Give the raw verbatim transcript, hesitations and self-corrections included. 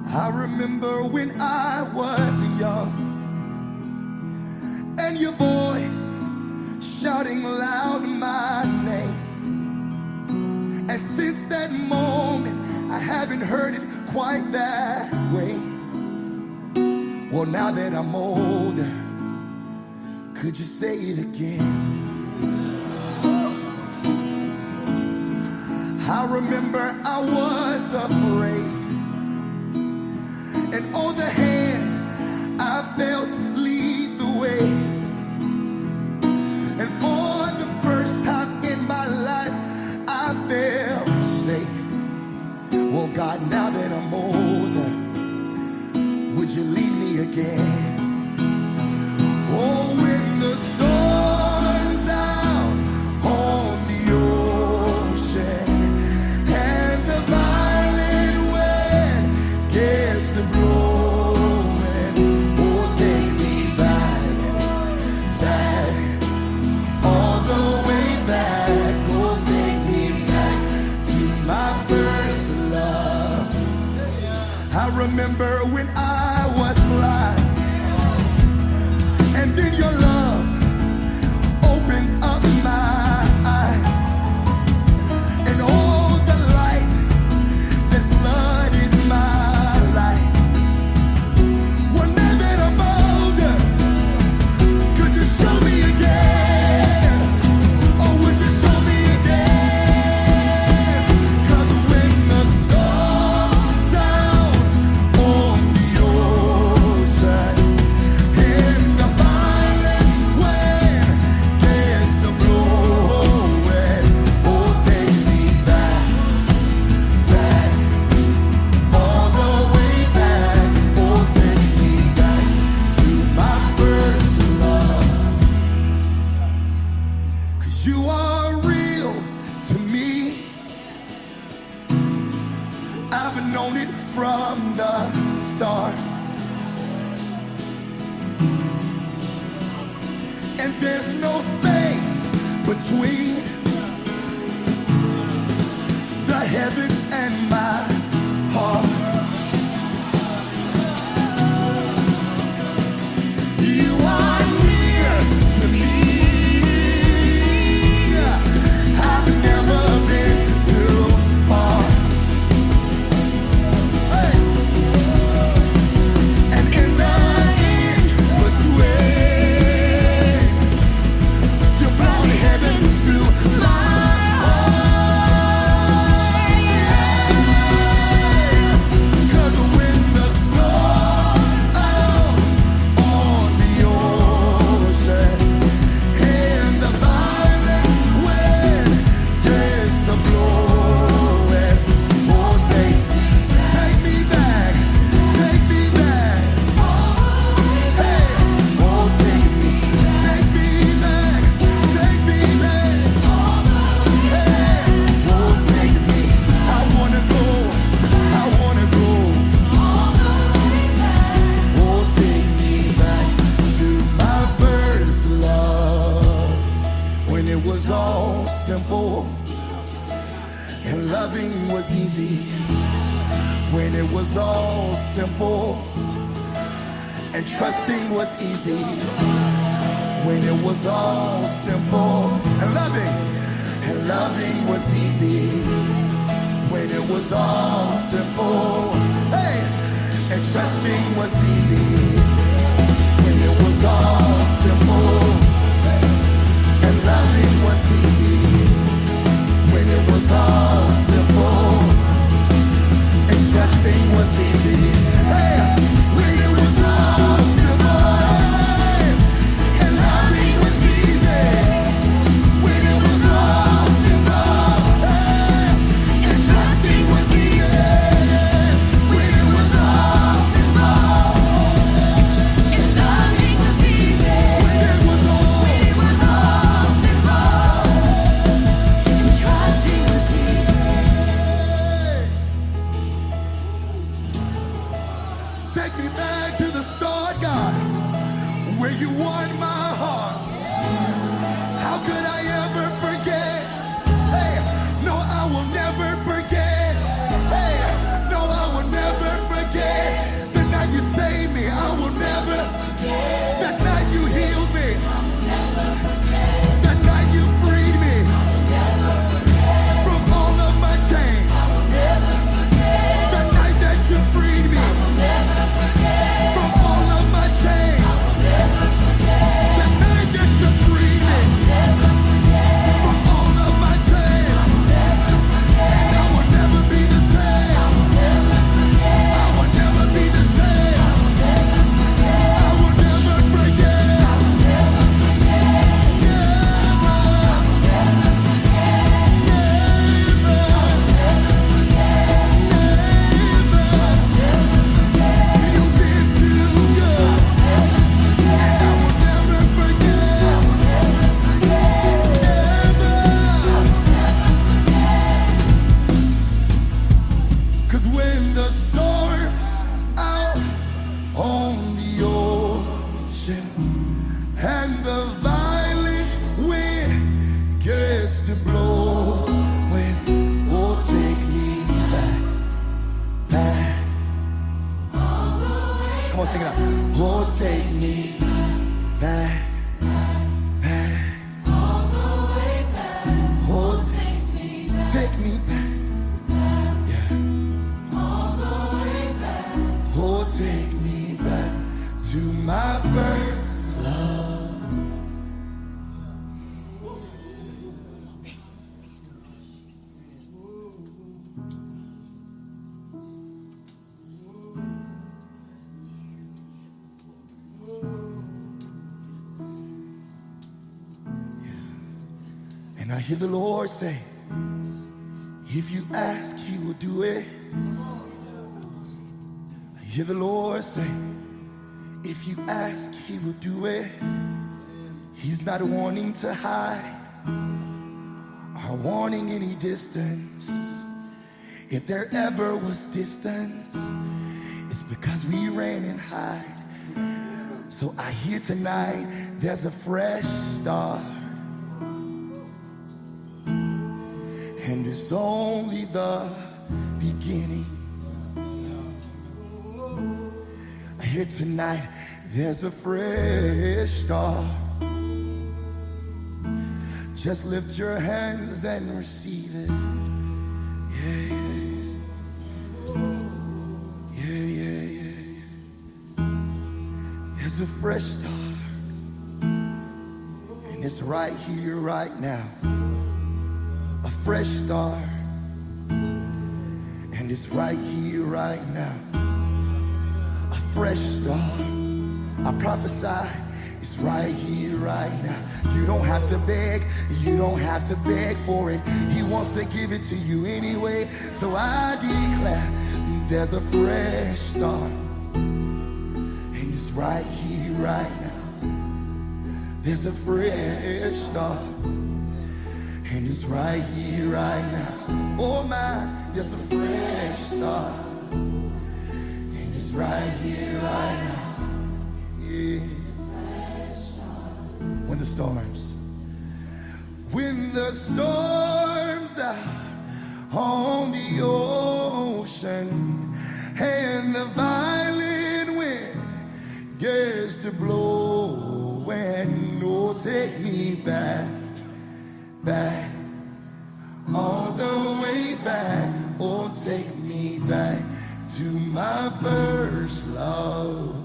I remember when I was young and your voice shouting loud my name. And since that moment, I haven't heard it quite that way. Well, now that I'm older, could you say it again? I remember I was afraid, and all the hand I felt lead the way. And for the first time in my life, I felt safe. Well, God, now that I'm older, would you lead me again? Oh, when the storm's out on the ocean and the violent wind gets to blowing, oh, take me back, back, all the way back. Oh, take me back to my first love. I remember when I was blind, and then your love opened up my eyes, and all the light that flooded my life. Well, now that I'm older, could you show me again? Or would you show me again? 'Cause when the storm's out on the ocean and the violent wind gets to blowing, oh, take me back, back, all the way back. Oh, take me back to my first love. 'Cause you are real to me. I've known it from the start. And there's no space between the heavens and my heart. You are near to me. I've never been too far. Hey. And in the in-between, you brought heaven to my heart. Yeah. 'Cause when the storm out on the ocean and the violent wind gets to blowing, oh, take, take me back, take me back. Hey, oh, take me, take me back, take me back. Hey, oh, take me. I wanna go, I wanna go. Oh, take me back to my first love, when it was all simple and loving was easy. When it was all simple and trusting was easy. When it was all simple and loving, and loving was easy. When it was all simple, hey, and trusting was easy. When it was all simple and loving was easy. When it was all simple and trusting was easy. Hey, when it was all simple and loving was easy. When it was all simple, hey, and trusting was easy. When it was all simple and loving was easy. When it was all, when it was all simple and trusting was easy. Take me back to the start, God, where you won my heart. How could I ever forget? Hey, no, I will never forget. Hey, no, I will never forget. sing it out. Oh, take me back, back. All the way back. Oh, Take me back. take me back. Yeah. All the way back. Oh, take me back to my first love. And I hear the Lord say, if you ask, he will do it. I hear the Lord say, if you ask, he will do it. He's not wanting to hide or wanting any distance. If there ever was distance, it's because we ran and hide. So I hear tonight, there's a fresh start. And it's only the beginning. I hear tonight, there's a fresh start. Just lift your hands and receive it. Yeah, yeah, yeah, yeah, yeah, yeah. There's a fresh start. And it's right here, right now. A fresh start, and it's right here, right now. A fresh start. I prophesy, it's right here, right now. You don't have to beg, you don't have to beg for it. He wants to give it to you anyway. So I declare, there's a fresh start, and it's right here, right now. There's a fresh start. And it's right here, right now. Oh my, there's a fresh start. And it's right here, right now. Yeah. When the storms, when the storms are on the ocean, and the violent wind gets to blow, and oh, take me back. Back, all the way back. Oh, take me back to my first love.